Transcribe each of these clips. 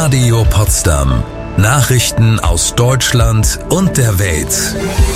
Radio Potsdam. Nachrichten aus Deutschland und der Welt.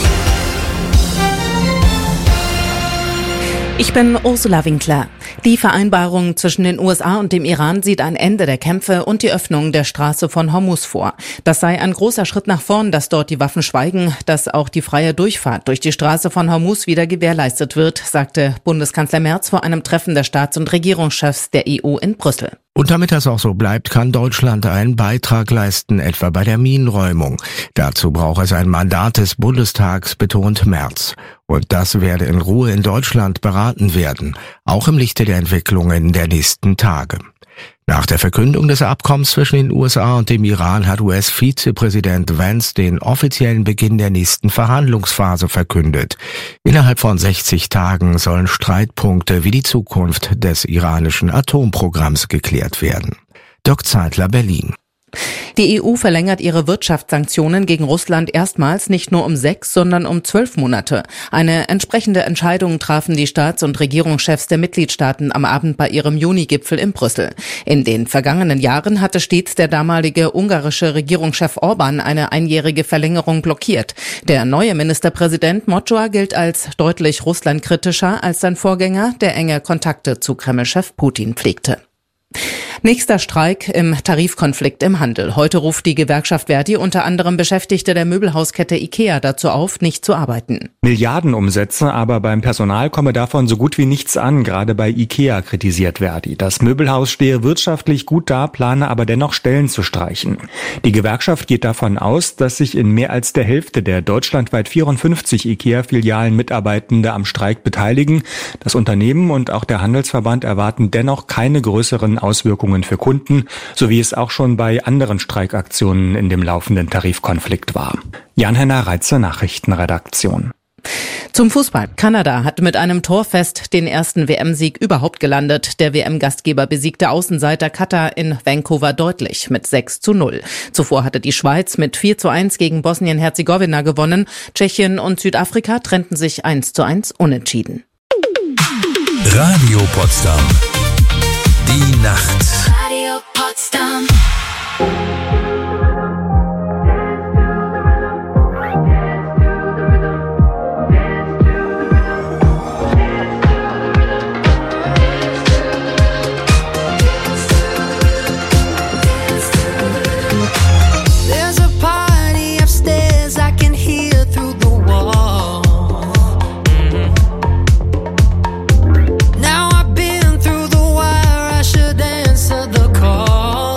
Ich bin Ursula Winkler. Die Vereinbarung zwischen den USA und dem Iran sieht ein Ende der Kämpfe und die Öffnung der Straße von Hormuz vor. Das sei ein großer Schritt nach vorn, dass dort die Waffen schweigen, dass auch die freie Durchfahrt durch die Straße von Hormuz wieder gewährleistet wird, sagte Bundeskanzler Merz vor einem Treffen der Staats- und Regierungschefs der EU in Brüssel. Und damit das auch so bleibt, kann Deutschland einen Beitrag leisten, etwa bei der Minenräumung. Dazu braucht es ein Mandat des Bundestags, betont Merz. Und das werde in Ruhe in Deutschland beraten werden, auch im Lichte der Entwicklungen der nächsten Tage. Nach der Verkündung des Abkommens zwischen den USA und dem Iran hat US-Vizepräsident Vance den offiziellen Beginn der nächsten Verhandlungsphase verkündet. Innerhalb von 60 Tagen sollen Streitpunkte wie die Zukunft des iranischen Atomprogramms geklärt werden. Dirk Zeitler, Berlin. Die EU verlängert ihre Wirtschaftssanktionen gegen Russland erstmals nicht nur um 6, sondern um 12 Monate. Eine entsprechende Entscheidung trafen die Staats- und Regierungschefs der Mitgliedstaaten am Abend bei ihrem Juni-Gipfel in Brüssel. In den vergangenen Jahren hatte stets der damalige ungarische Regierungschef Orban eine einjährige Verlängerung blockiert. Der neue Ministerpräsident Mocsoa gilt als deutlich russlandkritischer als sein Vorgänger, der enge Kontakte zu Kreml-Chef Putin pflegte. Nächster Streik im Tarifkonflikt im Handel. Heute ruft die Gewerkschaft Verdi unter anderem Beschäftigte der Möbelhauskette IKEA dazu auf, nicht zu arbeiten. Milliardenumsätze, aber beim Personal komme davon so gut wie nichts an, gerade bei IKEA, kritisiert Verdi. Das Möbelhaus stehe wirtschaftlich gut da, plane aber dennoch Stellen zu streichen. Die Gewerkschaft geht davon aus, dass sich in mehr als der Hälfte der deutschlandweit 54 IKEA-Filialen Mitarbeitende am Streik beteiligen. Das Unternehmen und auch der Handelsverband erwarten dennoch keine größeren Auswirkungen für Kunden, so wie es auch schon bei anderen Streikaktionen in dem laufenden Tarifkonflikt war. Jan-Henner Reitze, Nachrichtenredaktion. Zum Fußball. Kanada hat mit einem Torfest den ersten WM-Sieg überhaupt gelandet. Der WM-Gastgeber besiegte Außenseiter Katar in Vancouver deutlich mit 6:0. Zuvor hatte die Schweiz mit 4:1 gegen Bosnien-Herzegowina gewonnen. Tschechien und Südafrika trennten sich 1:1 unentschieden. Radio Potsdam. Die Nacht. Radio Potsdam. There's a party upstairs, I can hear through the wall. Now I've been through the wire, I should answer the call.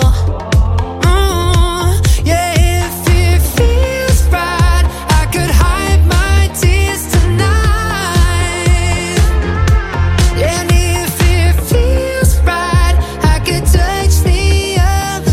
Yeah, if it feels right, I could hide my tears tonight. And if it feels right, I could touch the other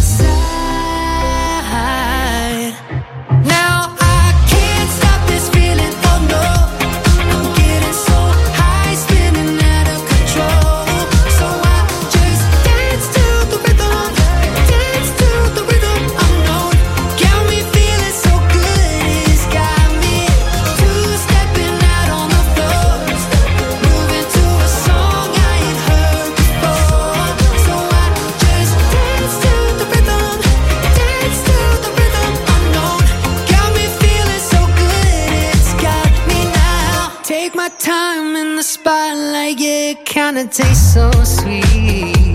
side. Now I can't stop this feeling, oh no. I'm getting so high, spinning out of control. So I just dance to the rhythm, dance to the rhythm unknown. Got me feeling so good, it's got me two-stepping out on the floor. Moving to a song I ain't heard before. So I just dance to the rhythm, dance to the rhythm unknown. Got me feeling so good, it's got me now. Take my time in the spotlight, yeah, it kinda tastes so sweet.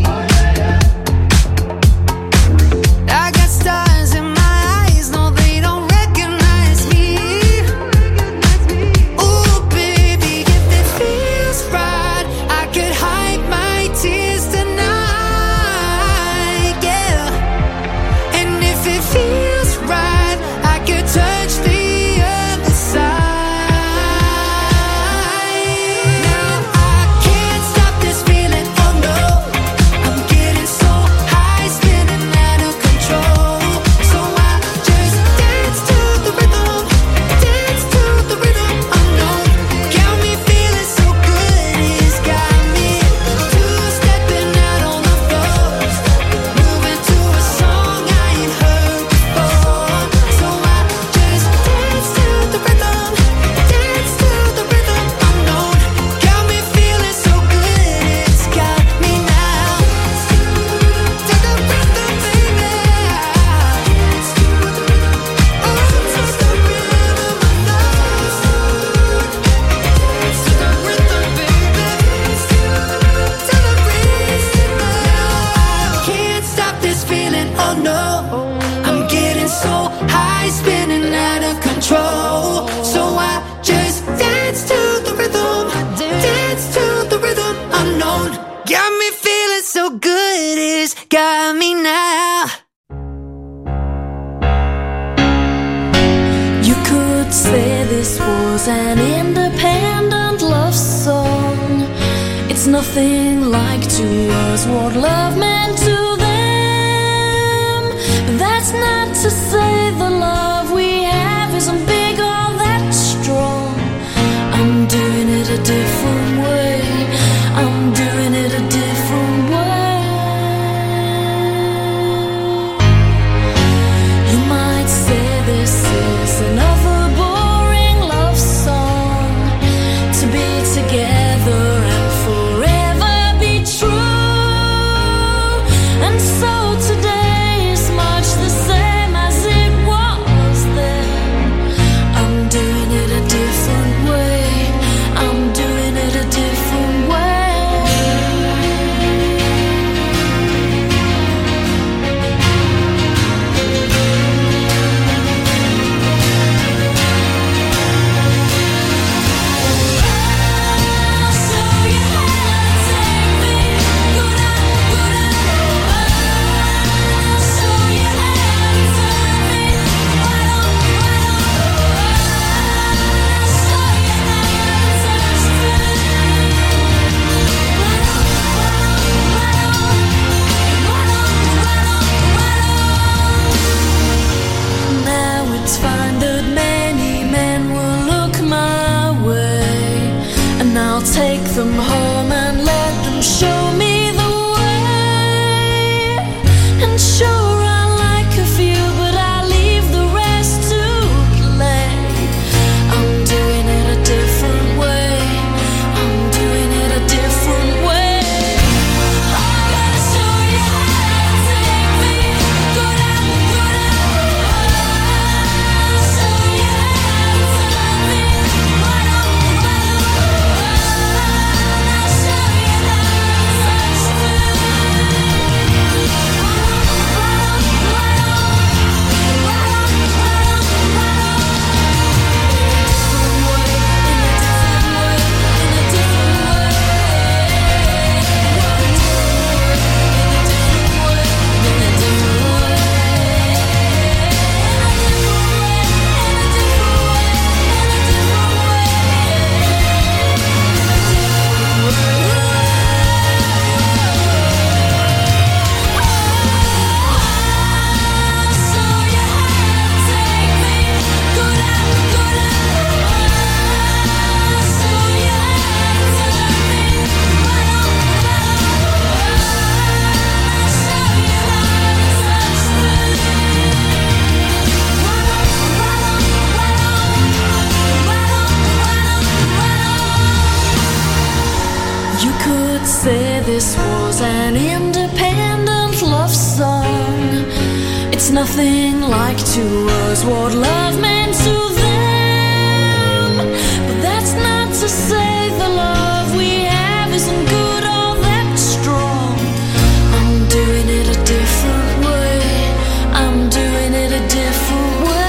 I got stars in my eyes, no, they don't recognize me. Ooh, baby, if it feels right, I could hide my tears tonight, yeah. And if it feels right, I could touch the other side. Now I can't stop this feeling, oh no. just got me now. You could say this was an independent love song. It's nothing like to us what love meant to them. But that's not to say the love we have isn't big or that strong. I'm doing it a different way. I'm doing it a different way. You might say this is another boring love song. To be together and forever be true. And so today is much the same as it was then. I'm doing it a different way. I'm doing it a different way. Now it's fine that many men will look my way, and I'll take them home and let them show me the way. And sure I like a few, but I leave the rest to play. I'm doing it a different way. I'm doing it a different way. I'm gonna show you how to take me. Go down, go down. I'll show you how to turn me. Right on, right on. I'll show you how to touch me. You could say this was an independent love song. It's nothing like to us what love meant to them. But that's not to say the love we have isn't good or that strong. I'm doing it a different way. I'm doing it a different way.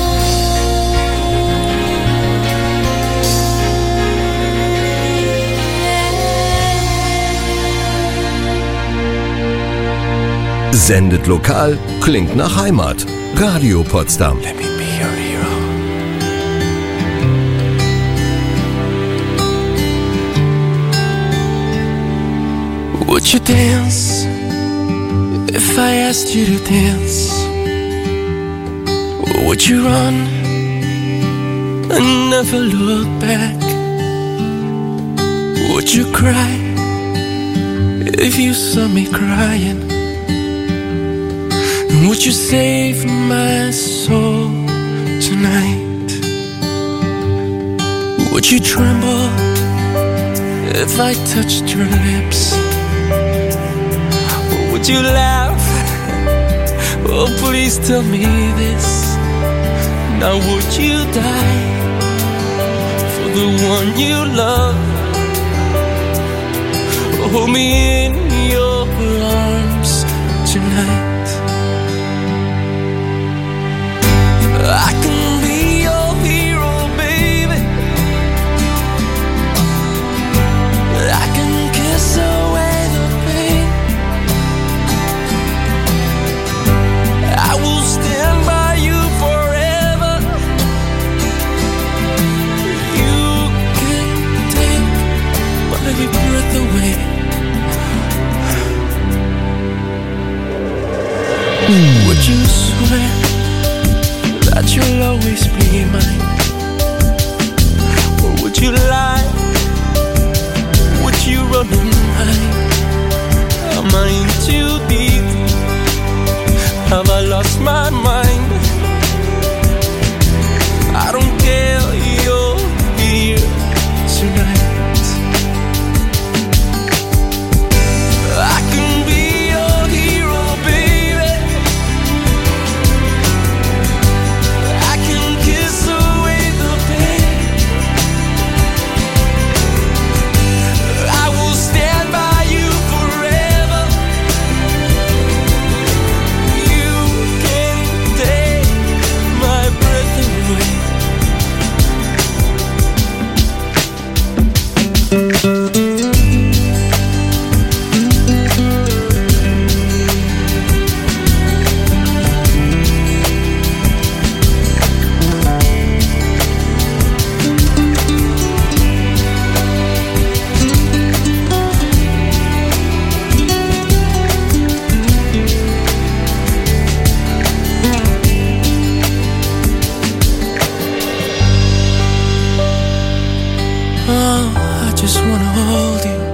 Sendet lokal, klingt nach Heimat. Radio Potsdam. Let me be your hero. Would you dance if I asked you to dance? Or would you run and never look back? Would you cry if you saw me crying? Would you save my soul tonight? Would you tremble if I touched your lips? Or would you laugh? Oh, please tell me this. Now would you die for the one you love? Hold me in your arms tonight. I can be your hero, baby. I can kiss away the pain. you swear that you'll always be mine? Or would you lie? Would you run and hide? Am I in too deep? Have I lost my mind? I don't care, you're here tonight. I can be your hero, baby. I can kiss away the pain. I will stand by you forever. You can take my breath away. I just wanna hold you.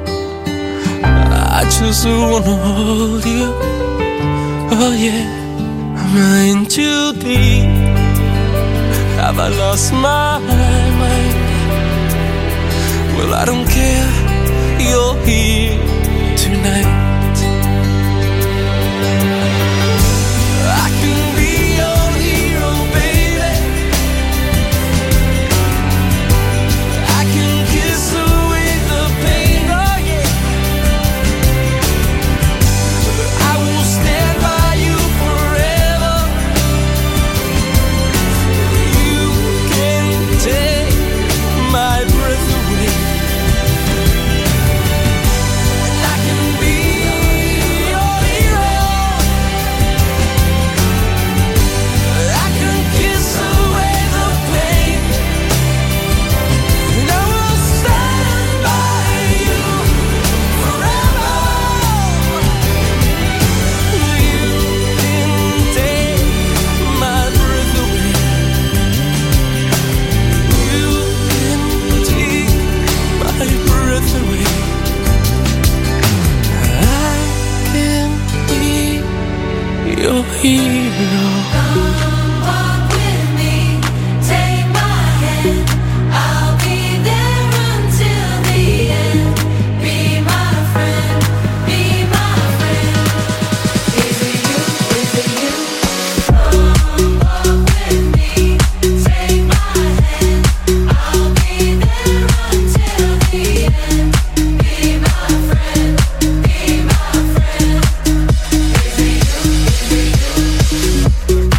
I just wanna hold you. Oh yeah. Am I in too deep? Have I lost my mind? Well, I don't care. You're here tonight. I can be your hero, baby. I can kiss away the pain, oh yeah. I will stand by you forever. You can take my breath away. And I can be your hero. I can kiss away the pain. And I will stand by you forever. You can take my breath away. You can take my breath away. I can be your hero. Walk with me, take my hand. I'll be there until the end. Be my friend, be my friend. Is it you? Is it you? Walk with me, take my hand. I'll be there until the end. Be my friend, be my friend. Is it you? Is it you?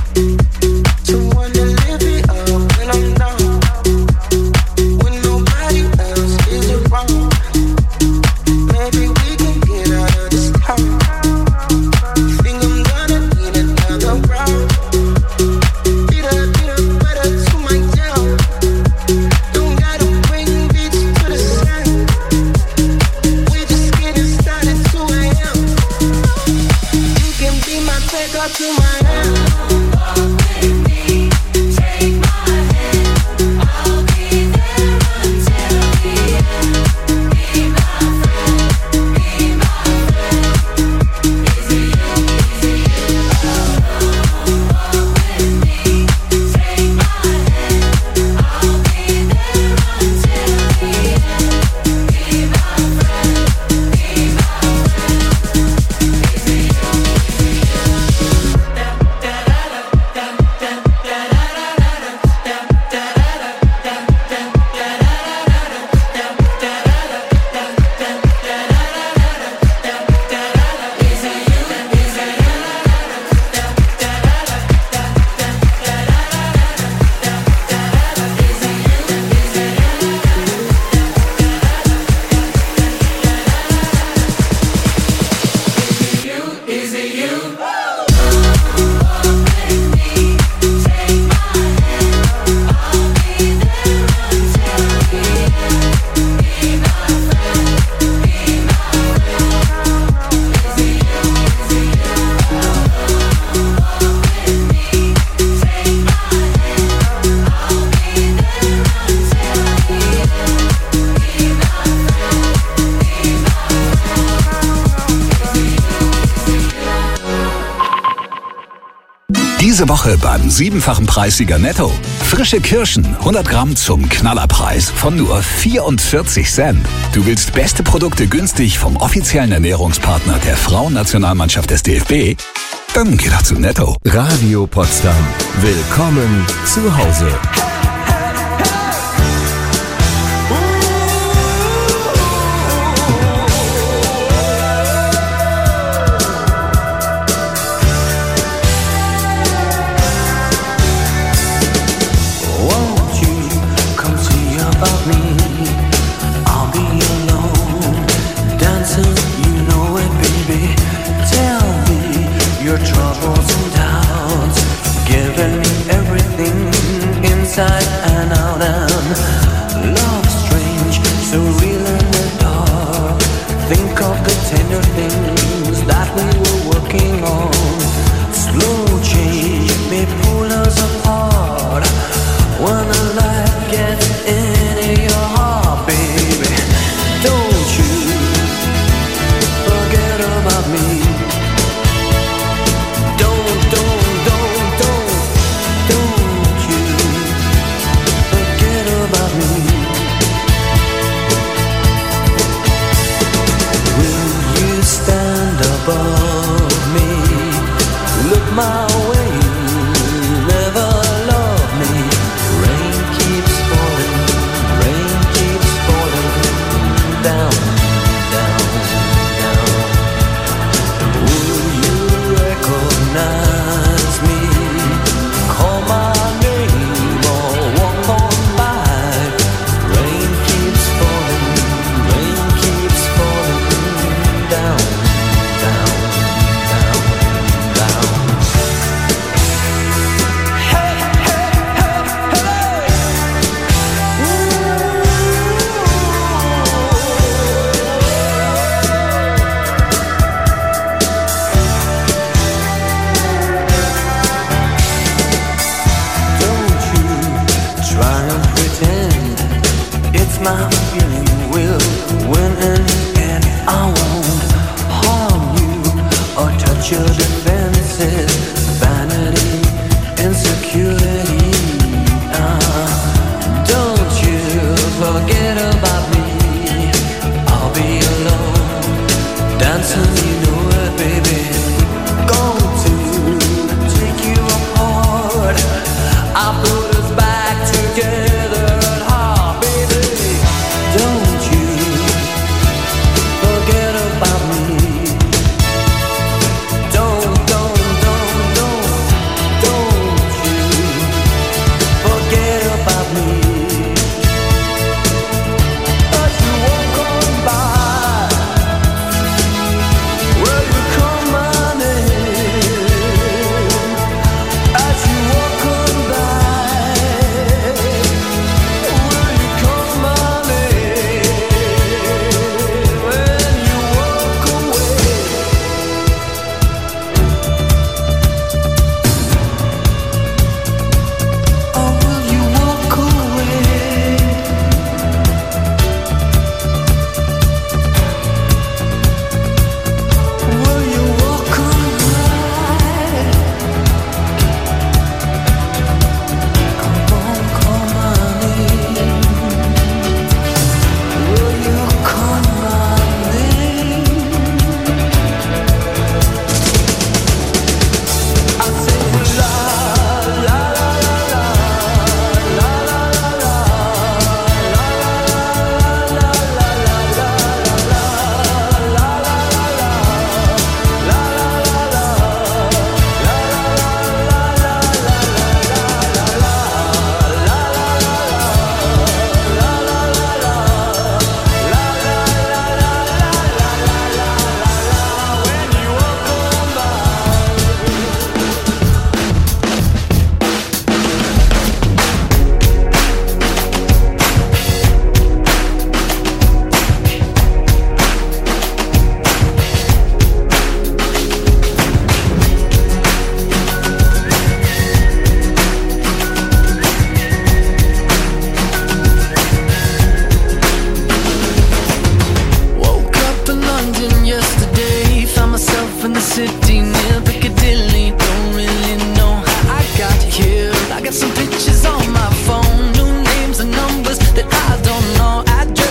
Diese Woche beim 7-fachen Preissieger Netto. Frische Kirschen, 100 Gramm zum Knallerpreis von nur 44 Cent. Du willst beste Produkte günstig vom offiziellen Ernährungspartner der Frauennationalmannschaft des DFB? Dann geh doch zu Netto. Radio Potsdam. Willkommen zu Hause. Won't you come see about me? I'll be alone, dancing, you know it, baby. Tell me your troubles and doubts, giving me everything inside and out. And love strange, so real in the dark. Think of the tender things that we were working on. Slow change may pull us apart. When the light gets into your heart, baby, don't you forget about me. Don't you forget about me. Will you stand above me? Look my way, never love me. Rain keeps falling down, down, down. Will you recognize me? Call my name or walk on by. Rain keeps falling down, down, down, down. Hey, hey, hey, hey. Don't you try and pretend it's my feeling will win in the end. I won't harm you or touch your defenses. Vanity, insecurity. Don't you forget about me. I'll be alone, dancing, you know it, baby. Going to take you apart. I put us back together at heart, baby.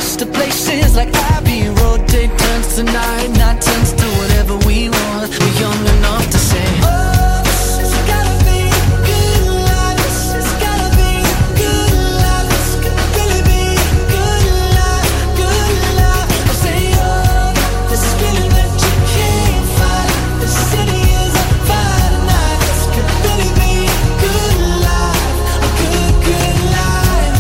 us to places like Abbey Road. Take turns tonight, not turns to whatever we want. We're young enough to say, oh, this has gotta be good life. This has gotta be good life. This could really be good life, good life. I say, oh, this feeling that you can't fight. The city is on fire tonight. This could really be good life, a good, good life.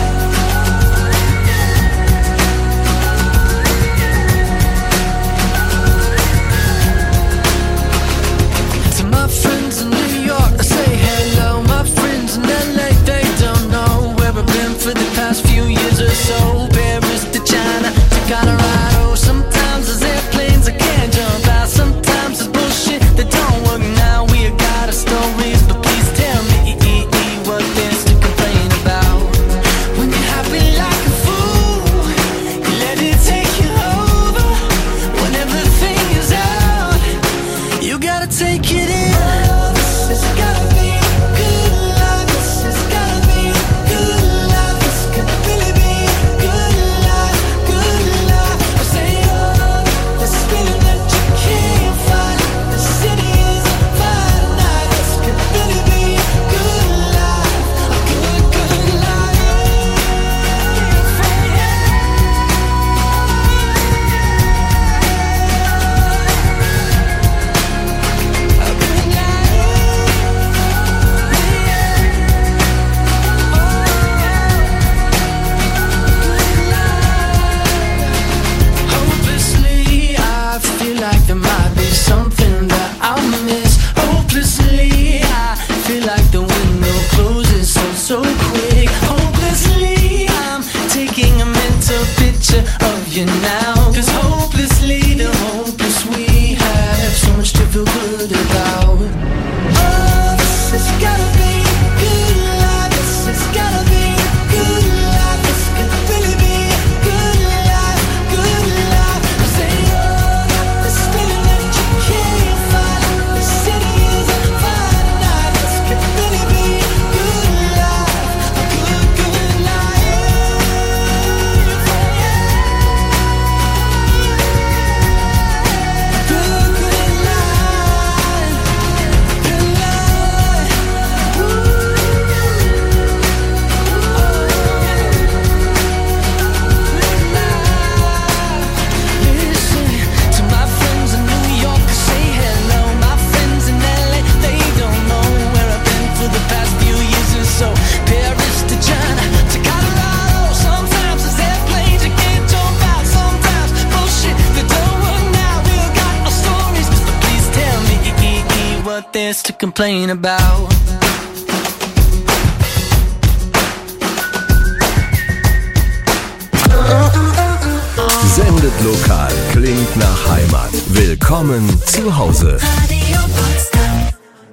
To my friends in New York, I say hello. My friends in LA, they don't know where I've been for the past few years or so. Paris to China to Colorado. Sometimes there's airplanes I can't jump out. Sometimes there's bullshit that don't work now. We got our stories, but please tell me what there's to complain about. When you're happy like a fool, you let it take you over. When everything is out, you gotta take it in. This has gotta be good life. This has gotta be good life. This could really be good life, good life. I say, oh, this feeling that you can't fight. The city is on fire tonight. This could really be good life, a good, good life. Hopelessly, I feel like there might be something that I'll miss. Hopelessly, I feel like the window closes so quick. Hopelessly, I'm taking a mental picture of you now. 'Cause hopelessly, the hopeless we have so much to feel good about. Oh, this has gotta be good life. This has gotta be good life. This could really be good life, good life. I say, oh, this feeling that you can't fight. The city is on fire tonight. This could really be good life, a good, good life. Good, good life, good life. Listen to my friends in New York, I say hello. My friends in LA, they don't know where I've been for the past few years or so. Paris to China to Colorado. Sometimes there's airplanes you can't jump out. Sometimes bullshit that don't work now. We all got our stories, but please tell me what there's to complain about. Sendet lokal, klingt nach Heimat. Willkommen zu Hause. Radio Potsdam.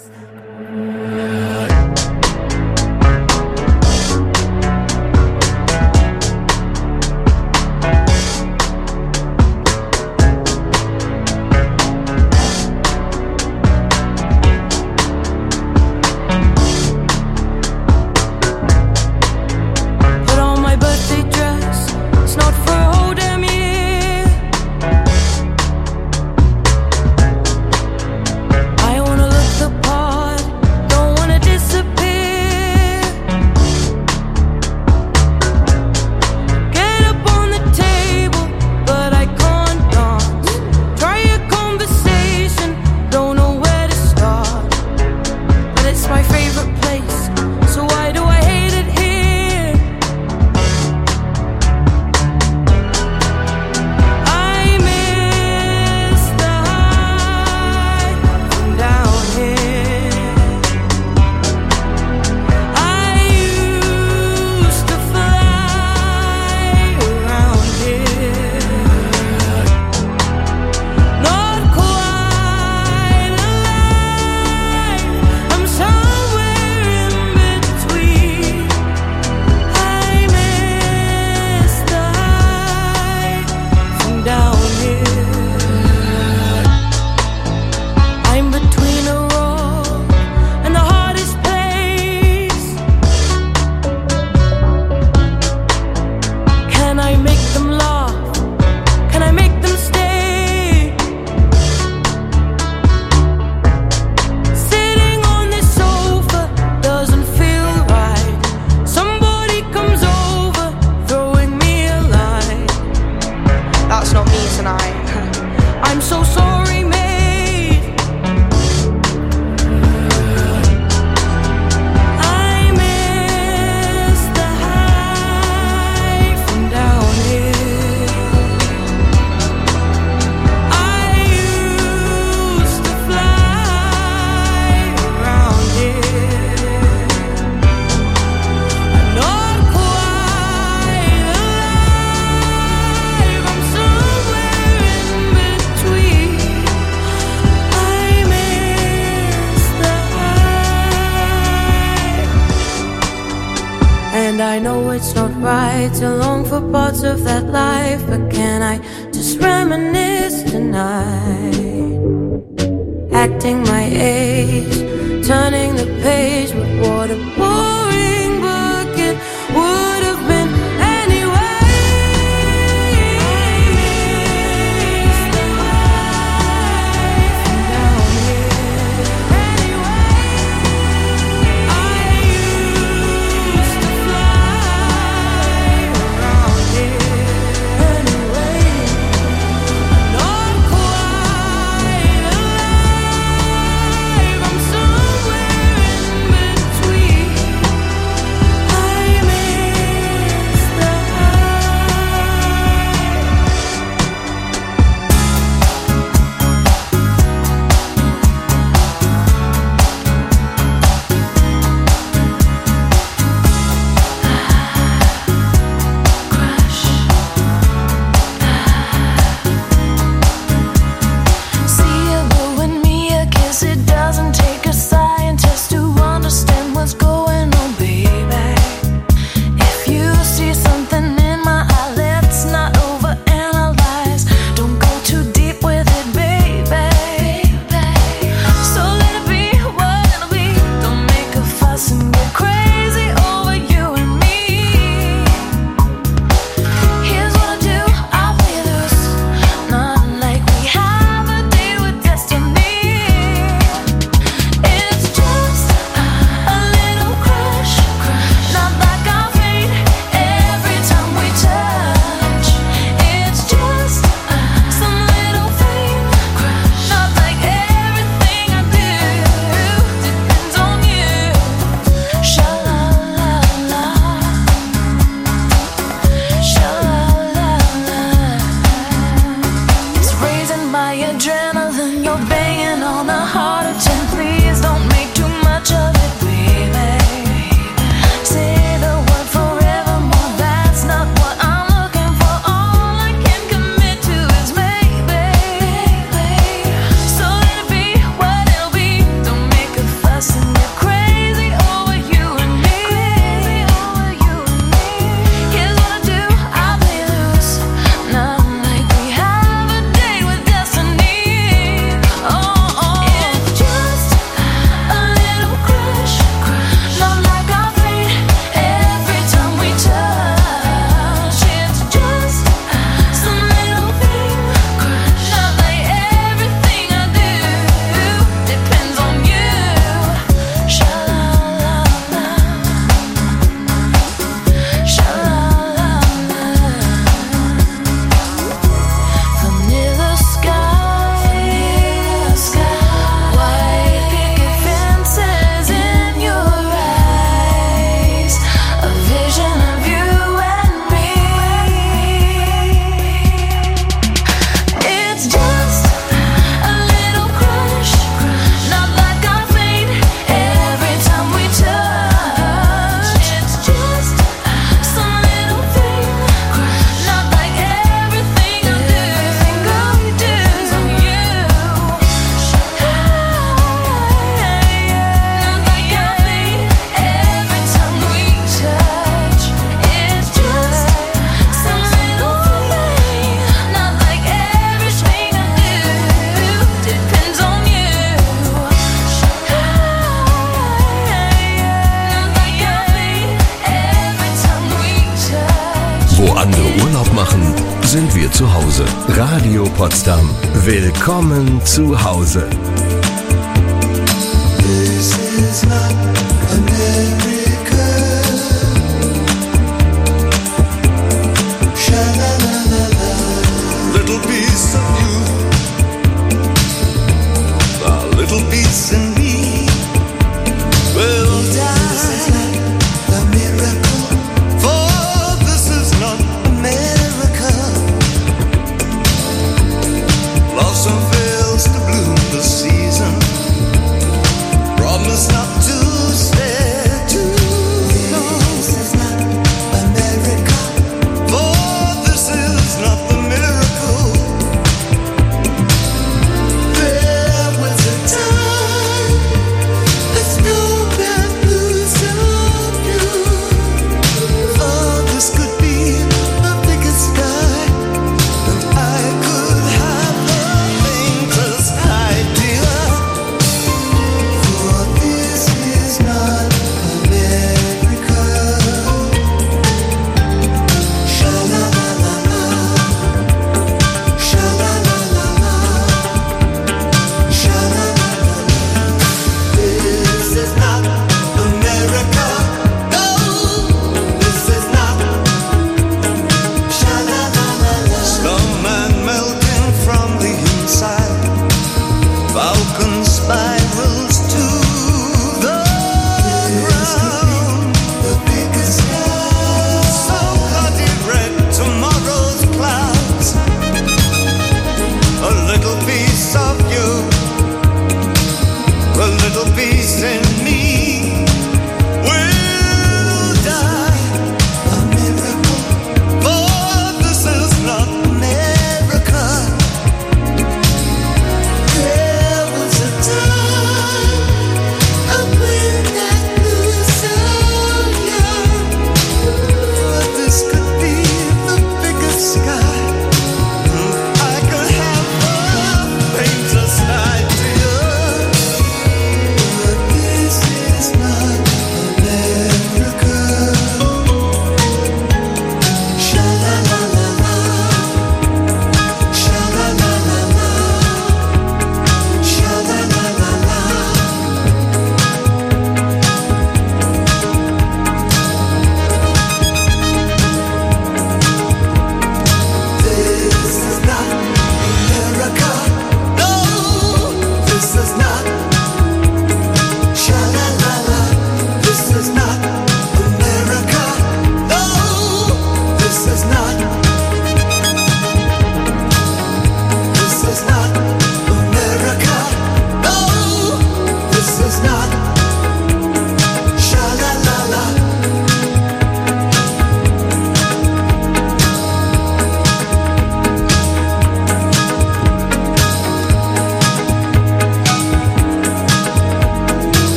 Put on my birthday dress. It's not for a whole damn year. way too long for parts of that life, but can I just reminisce tonight? Acting my age, turning the page, but what a boring book it would have been anyway. Down here, anyway, I used to fly around here anyway. Not quite alive, I'm somewhere in between. I miss the See you blowing me a kiss. It doesn't take a scientist to understand what's going on, baby. If you see something in my eye, let's not overanalyze. Don't go too deep with it, baby. So let it be what it'll be. Don't make a fuss and get crazy over you and me. Here's what I do, I'll play loose. Not like we have a date with destiny. It's just a little crush, not like our fate every time we touch. It's just some little thing, not like everything I do depends on you. Sha-la-la-la, sha-la-la-la. It's raising my adrenaline, you're banging on a heart of 10. Please don't make too much of it, baby. Say the word forevermore, that's not what I'm looking for. All I can commit to is maybe. So let it be what it'll be. Don't make a fuss and get crazy over you and me. Here's what I do, I'll play loose. Not like we have a date with destiny. It's just a little crush, not like our fate every time we touch. It's just some little thing, not like everything I do depends on you. Sha-la-la-la, sha-la-la-la. Vanilla skies, white picket fences in your eyes, a vision of you and me. It's just a little crush, not like our fate every time we touch. It's just some little thing, not like everything I do depends on you. Not like our fate every time we touch. It's just some little thing, not like everything I do depends on you. Not like our fate every time we touch. Wo andere Urlaub machen, sind wir zu Hause. Radio Potsdam. Willkommen zu Hause. This is not America. Sha-la-la-la-la. Little piece of you, a little piece in me. Well, this is not a miracle, for this is not America. Blossom fails to bloom this season. Promise not to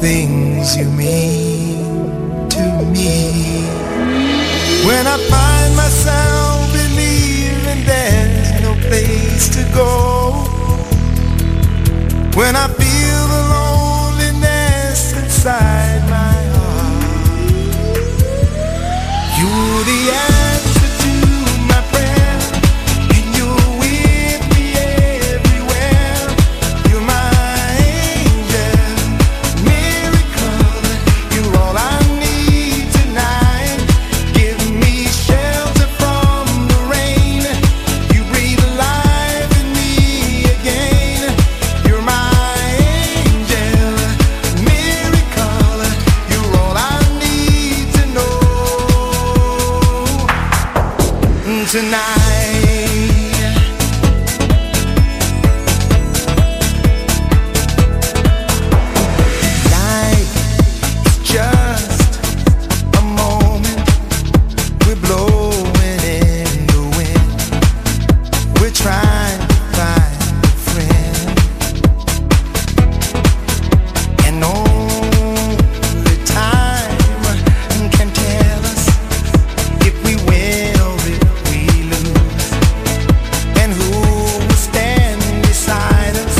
things you mean to me. When I find myself believing there's no place to go, when I feel the loneliness inside my heart, you're the answer to my prayer, and you're with me everywhere. You're my angel, miracle. You're all I need tonight. Give me shelter from the rain. You breathe life in me again. You're my angel, miracle. You're all I need to know tonight. Life is just a moment. We're blowing in the wind. We're trying to find a friend, and only time can tell us if we win or if we lose, and who will stand beside us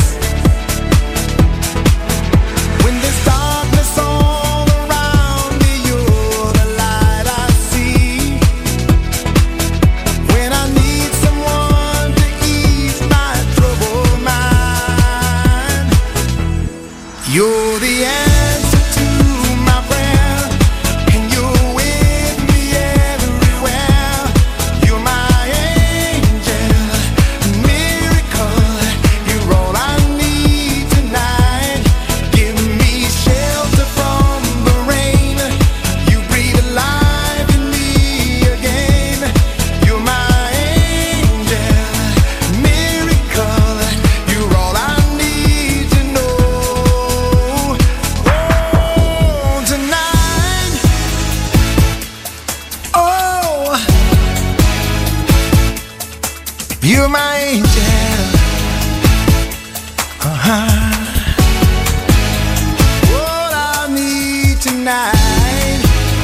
when there's darkness all around me. You're the light I see when I need someone to ease my troubled mind. You're the answer to my prayer, and you're with me everywhere. You're my angel, miracle. You're all I need tonight. Give me shelter from the rain. You breathe life in me again. You're my angel, miracle. You're all I need to know. Oh, tonight. Oh, you're my angel. What I need tonight.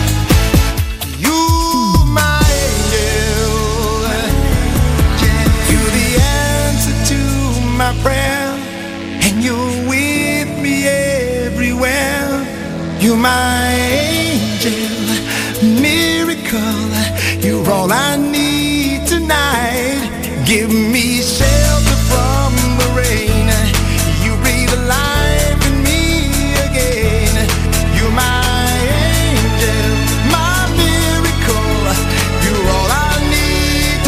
You're my angel. You're the answer to my prayer, and you're with me everywhere. You're my angel, miracle. You're all I need tonight. Give me shelter from the rain. You breathe life in me again. You're my angel, my miracle. You're all I need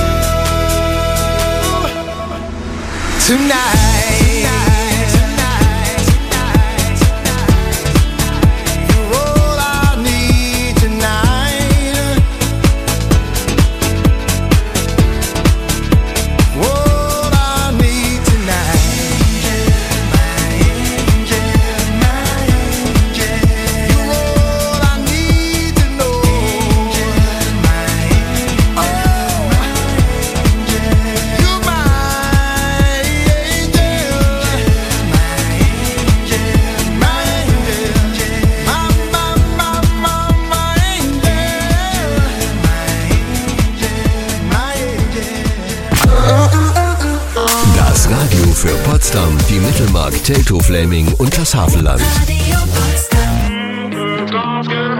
to know tonight. You're all I need tonight. What I need tonight. My angel, my angel. You're all I need to know. My angel, you're my angel, my angel, my angel. Das Radio für Potsdam, die Mittelmark, Teltow, Fläming und das Havelland. Radio Potsdam.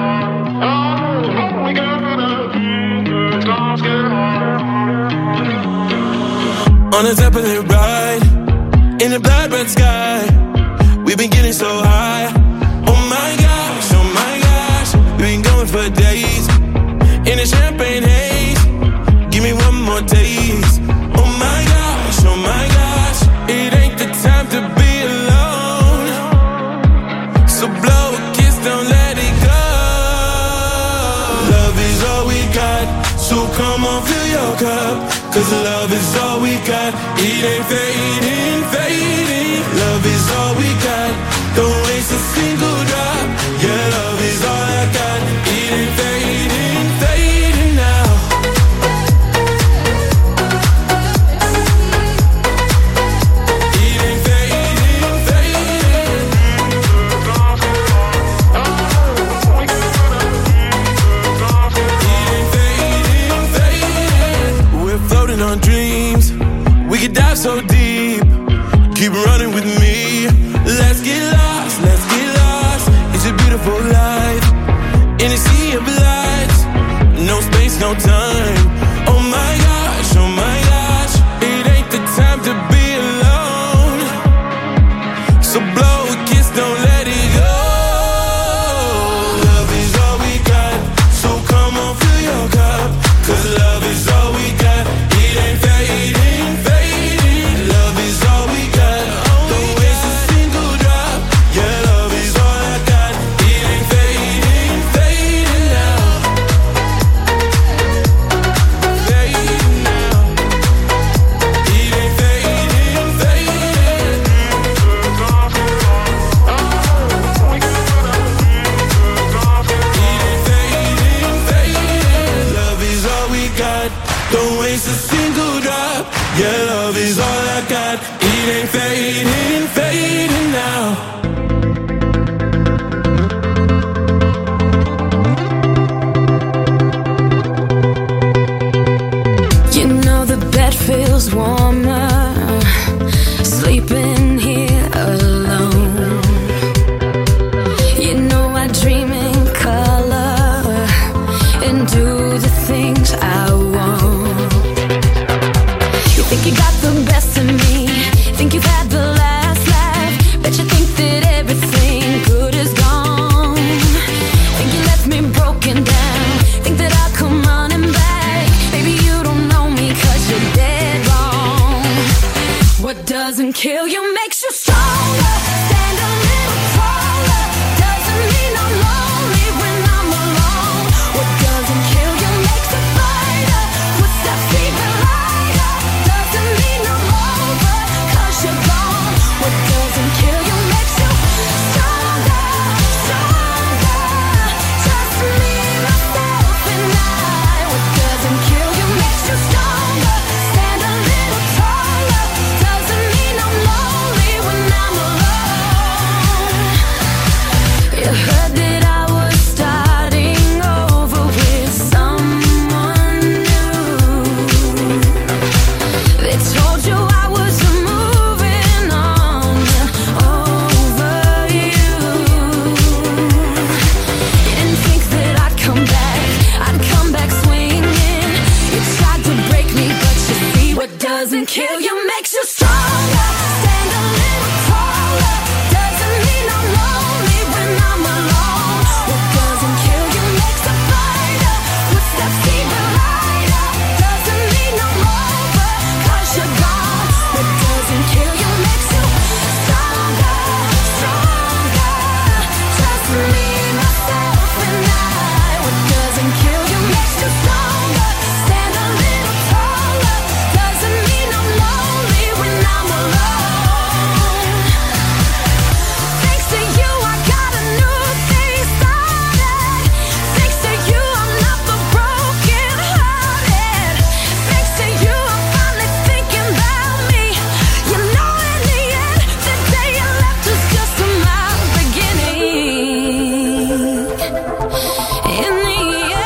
On a Zeppelin ride, in a blood red sky, we've been getting so high. Oh my gosh, we've been going for days, in a champagne haze, give me one more taste. Oh my gosh, it ain't the time to be alone, so blow a kiss, don't let it go. Love is all we got, so come on, fill your cup, 'cause love is all we got. It ain't fading, fading. Love is all we got. Don't waste a single drop. Yeah, love is all I got. It ain't fading, fading now. It ain't fading, fading. waste a single drop. Your love is all I got. It ain't fading now. You know the bed feels warmer, sleeping here alone. You know I dream in color and do the things I want. You think you got the best of me, think you've had the last laugh, bet you think that everything good is gone. Think you left me broken down, think that I'll come running back. Baby, you don't know me 'cause you're dead wrong. What doesn't kill you makes you stronger. Stand a little taller. Doesn't mean I'm lonely when I'm alone. What doesn't kill you makes a fighter. Footsteps even lighter. Doesn't mean I'm over 'cause you're gone. What doesn't kill you makes you stronger, stronger. Just me, myself, and I. What doesn't kill you makes you stronger. Stand a little taller. Doesn't mean I'm lonely when I'm alone. You heard that I was starting over with someone new. They told you I was moving on over you. You didn't think that I'd come back swinging. You tried to break me, but you see what doesn't kill you makes you stronger. Stand a little taller. Doesn't mean I'm lonely when I'm alone. What doesn't kill you makes a fighter. Footsteps even lighter. Doesn't mean I'm over 'cause you're gone. What doesn't kill you makes you stronger, stronger. Just me, myself, and I. What doesn't kill you makes you stronger. Stand a little taller. Doesn't mean I'm lonely when I'm alone. Thanks to you, I got a new thing started. Thanks to you, I'm not the broken hearted. Thanks to you, I'm finally thinking about me. You know, in the end, the day you left was just my beginning. In the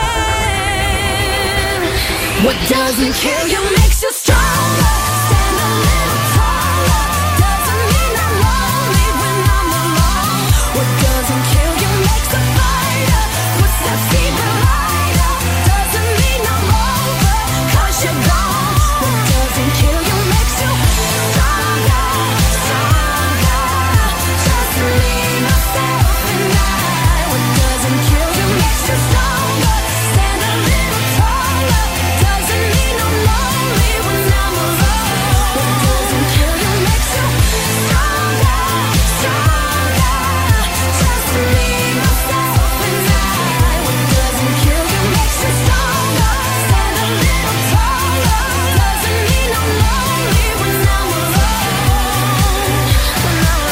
end, what doesn't kill you makes you stronger. Stand a little taller. Doesn't mean I'm lonely when I'm alone. What doesn't kill you makes a fighter. Footsteps even lighter. Doesn't mean I'm over 'cause you're gone. What doesn't kill you makes you stronger, stronger. Just me, myself, and I. What doesn't kill you makes you stronger. Stand a little taller. Doesn't mean I'm lonely when I'm alone. What doesn't kill you makes you stronger, stronger. Just me, myself, and I. What doesn't kill you makes you stronger. Stand a little taller. Doesn't mean I'm lonely when I'm alone. When I'm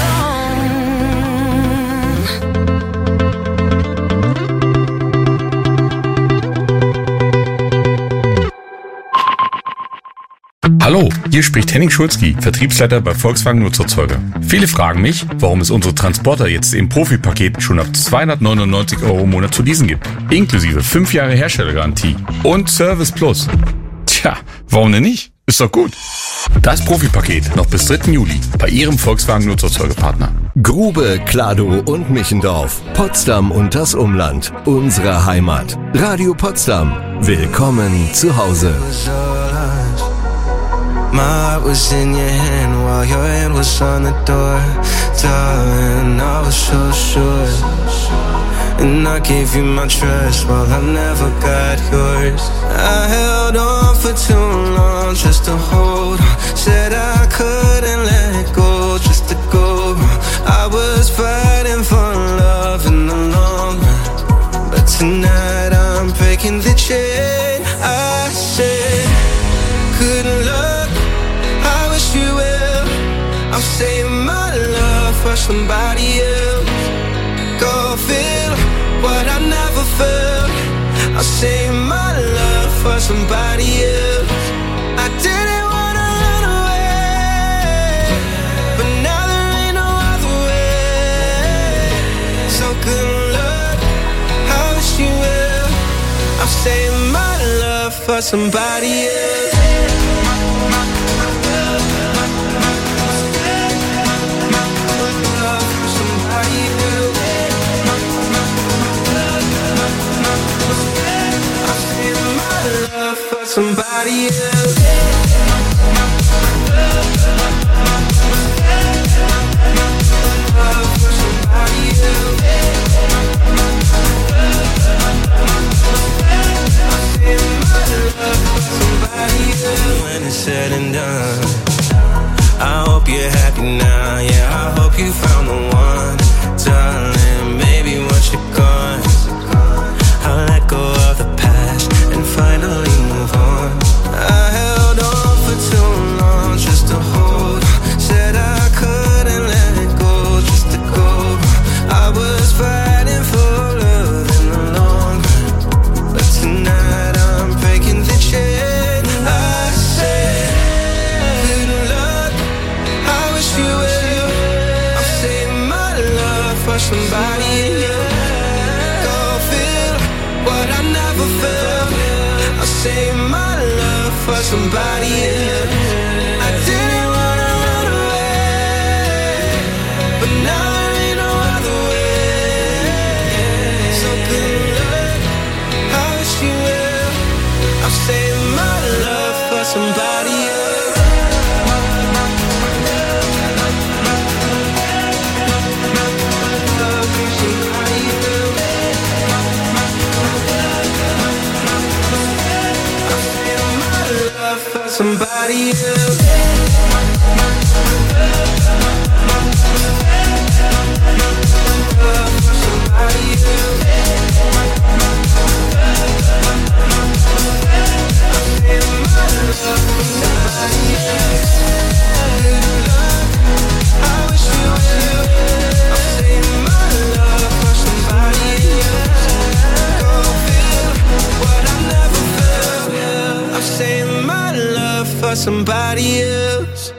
Hallo, hier spricht Henning Schulzki, Vertriebsleiter bei Volkswagen Nutzerzeuger. Viele fragen mich, warum es unsere Transporter jetzt im Profi-Paket schon ab 299 € im Monat zu leasen gibt. Inklusive 5 Jahre Herstellergarantie und Service Plus. Tja, warum denn nicht? Ist doch gut. Das Profi-Paket noch bis 3. Juli bei Ihrem Volkswagen Nutzerzeugerpartner. Grube, Kladow und Michendorf, Potsdam und das Umland, unsere Heimat. Radio Potsdam, willkommen zu Hause. My heart was in your hand while your hand was on the door. Darling, I was so sure. And I gave you my trust while I never got yours. I held on for too long just to hold on. Said I couldn't let go just to go. I was fighting for love in the long run. But tonight I'm breaking the chain. I said, good luck, I wish you well. I'm saving my love for somebody else. Go feel what I never felt. I'll save my love for somebody else. didn't wanna run away, but now there ain't no other way. So good luck, I wish you will. I'm saving my love for somebody else. Somebody else. When it's said and done, I hope you're happy now. Yeah, I hope you found the one, darling. Maybe once you're gone, I'll let go of the past and finally move on. I held on for too long just to hold. Said I couldn't let it go just to go. I was fighting for love in the long run, but tonight I'm breaking the chain. I said, good luck, I wish you will. I'm saving my love for somebody else. Go feel what I never felt. I'll save my love for somebody else. I didn't wanna run away, but now there ain't no other way. So good luck, I wish you will. I'll save my love for somebody else. For somebody else. For somebody else.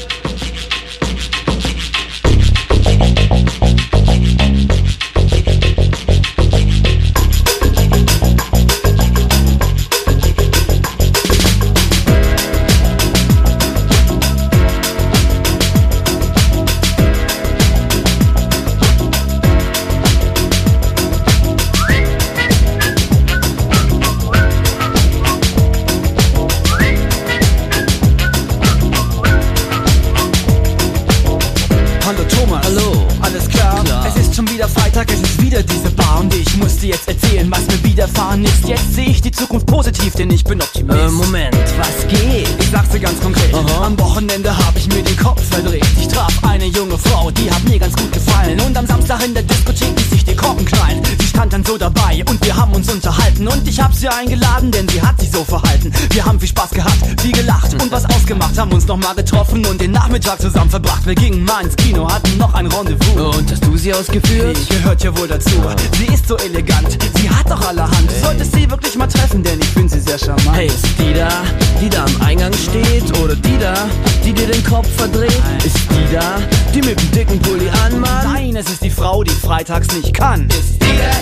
Jetzt sehe ich die Zukunft positiv, denn ich bin Optimist. Moment, was geht? Ich sag's dir ganz konkret. Aha. Am Wochenende hab ich mir den Kopf verdreht. Ich traf eine junge Frau, die hat mir ganz gut gefallen. Und am Samstag in der Diskothek ließ ich den Korken knallen. Sie stand dann so dabei und wir haben uns unterhalten. Und ich hab sie eingeladen, denn sie hat sich so verhalten. Wir haben viel Spaß gehabt, viel gelacht und was ausgemacht. Haben uns nochmal getroffen und den Nachmittag zusammen verbracht. Wir gingen mal ins Kino, hatten noch ein Rendezvous. Und hast du sie ausgeführt? Die gehört ja wohl dazu. Sie ist so elegant, sie hat doch allerhand. Du solltest sie wirklich mal treffen, denn ich finde sie sehr charmant. Hey, ist die da am Eingang steht? Oder die da, die dir den Kopf verdreht? Ist die da, die mit dem dicken Pulli anmacht? Nein, es ist die Frau, die freitags nicht kann. Ist die da,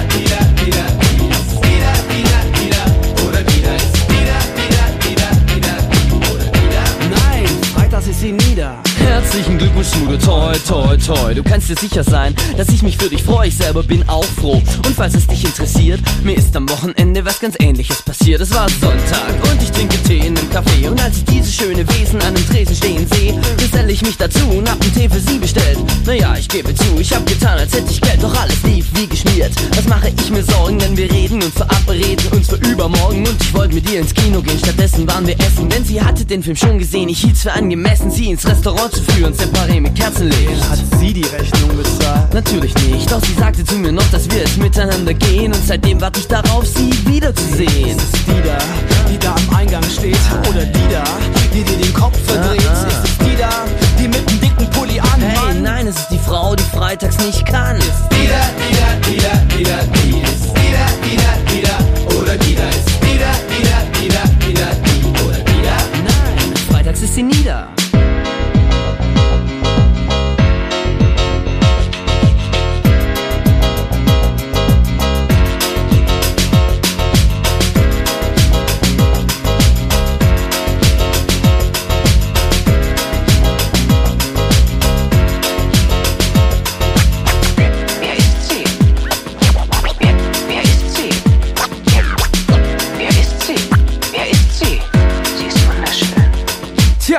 oder die da, ist die da, oder die da. Nein, freitags ist sie nie da. Herzlichen Glückwunsch, Smudo, toi, toi, toi. Du kannst dir sicher sein, dass ich mich für dich freue. Ich selber bin auch froh. Und falls es dich interessiert, mir ist am Wochenende was ganz Ähnliches passiert. Es war Sonntag und ich trinke Tee in einem Café. Und als ich diese schöne Wesen an dem Tresen stehen sehe, geselle ich mich dazu und hab einen Tee für sie bestellt. Naja, ich gebe zu, ich hab getan, als hätte ich Geld, doch alles lief wie geschmiert. Was mache ich mir Sorgen, denn wir reden und verabreden uns für übermorgen. Und ich wollte mit ihr ins Kino gehen, stattdessen waren wir essen. Denn sie hatte den Film schon gesehen, ich hielt's für angemessen, sie ins Restaurant zu führen, separé mit Kerzenlicht. Hat sie die Rechnung bezahlt? Natürlich nicht, doch sie sagte zu mir noch, dass wir es miteinander gehen. Und seitdem warte ich darauf, sie wiederzusehen. Ist es die da am Eingang steht? Oder die da, die dir den Kopf verdreht? Ist es die da, die mit dem dicken Pulli an? Hey, nein, es ist die Frau, die freitags nicht kann. Ist die da, die ist die da, oder die da, ist die da, die oder die da.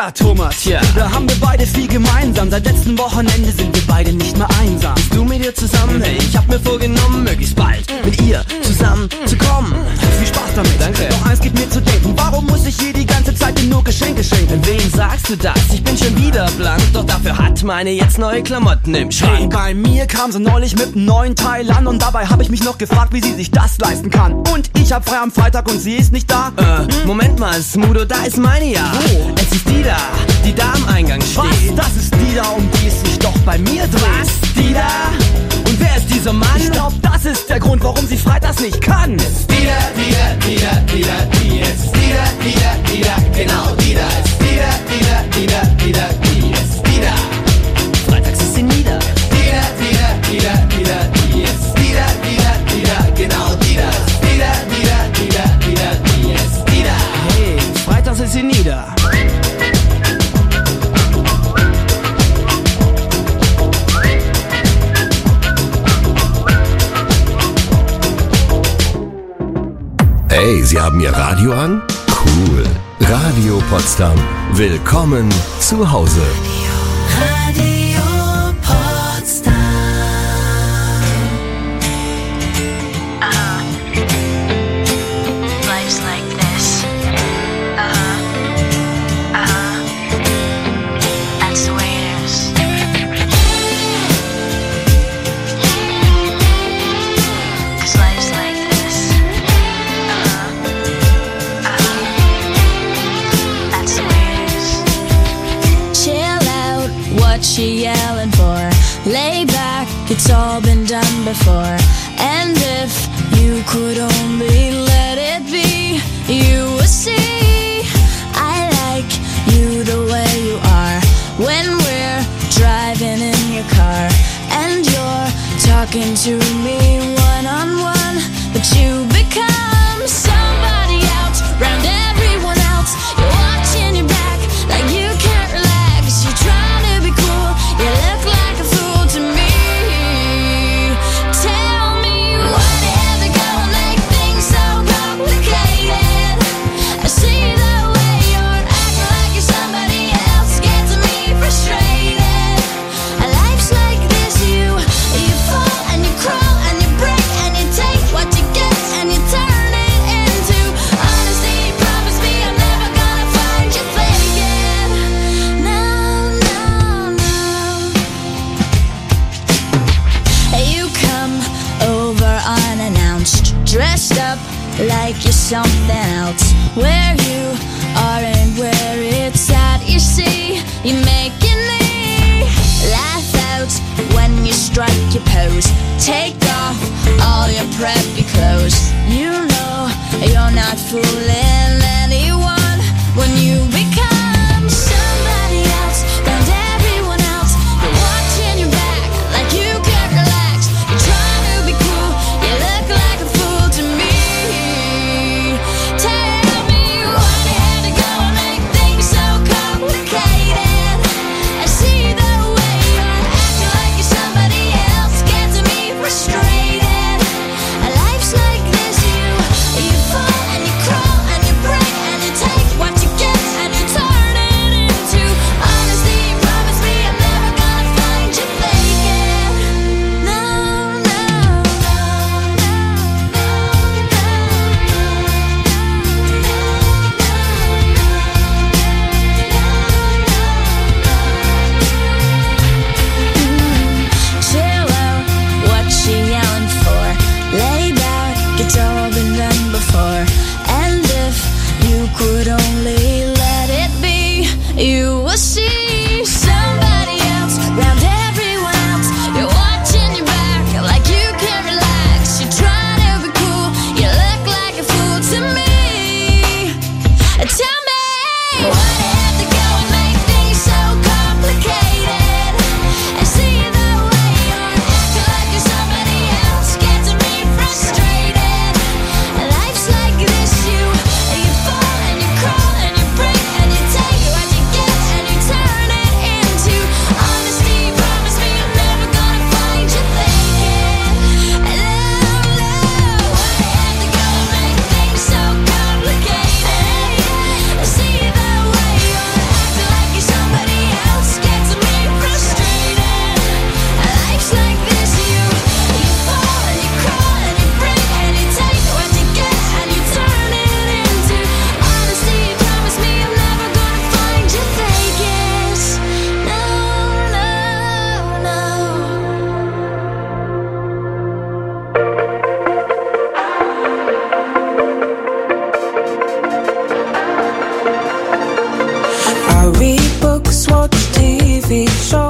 Ja, Thomas, Tja. da haben wir beide viel gemeinsam. Seit letzten Wochenende sind wir beide nicht mehr einsam. Bist du mit ihr zusammen? Hey, ich hab mir vorgenommen, möglichst bald mit ihr zusammen zu kommen. Viel Spaß damit. Danke. Doch eins gibt mir zu denken, warum muss ich hier die ganze Zeit dir nur Geschenke schenken? Wen sagst du das? Ich bin schon wieder blank, doch dafür hat meine jetzt neue Klamotten im Hey, Schrank. bei mir kam sie neulich mit einem neuen Teil an und dabei habe ich mich noch gefragt, wie sie sich das leisten kann. Und ich hab frei am Freitag und sie ist nicht da. Moment mal, Smudo, da ist meine ja. Wo? Es ist die da am Eingang steht. Was? Das ist die da, um die es sich doch bei mir dreht. Was? Die da? Und wer ist dieser Mann? Ich glaub, das ist der Grund, warum sie freitags nicht kann. Die, es ist die, genau die da. Es ist die, die, es ist die da. Freitags ist sie nieder. Die, es ist die, genau die da. Die, es ist die da. Hey, freitags ist sie nieder. Hey, Sie haben Ihr Radio an? Cool. Radio Potsdam. Willkommen zu Hause. Radio Potsdam. Life's like this. That's the way it is. 'Cause life's like this. That's the way it is. Chill out, what you yelling for? Lay back, it's all been done before. And if you could only let it be, you would see I like you the way you are. When we're driving in your car and you're talking to me one-on-one, but you become somebody else, round everyone else. You're watching your back like you can't relax. You're trying to be cool, you look like a fool to me. Tell me what ever gonna make things so complicated. I see the way you're acting like you're somebody else, gets me frustrated. Life's like this, you fall and you crawl and you break and you take what you get and you turn it into honesty. Promise me I'm never gonna find you faking. No, no, no. You come over unannounced, dressed up like you're something else. Where you are and where it's at, you see, you're making me laugh out when you strike your pose. Take off all your preppy clothes. You know you're not fooling anyone when you become somebody else, round everyone else. You're watching your back like you can't relax. You're trying to be cool, you look like a fool to me. Tell me what had to go and make things so complicated. I see the way you're acting like you're somebody else, gets me frustrated. Life's like this, you fall and you crawl and you break and you take what you get and you turn it into honesty. Promise me I'm never gonna find you faking. No, no, chill out, what you yelling for? Lay back, it's all been done before. And if you could only let it be, you will see somebody else, round everyone else. You're watching your back like you can't relax. You're trying to be cool, you look like a fool to me. Tell me what had to go and make things so complicated. I see the way you're acting like you're somebody else, gets me frustrated. Life's like this, feet. So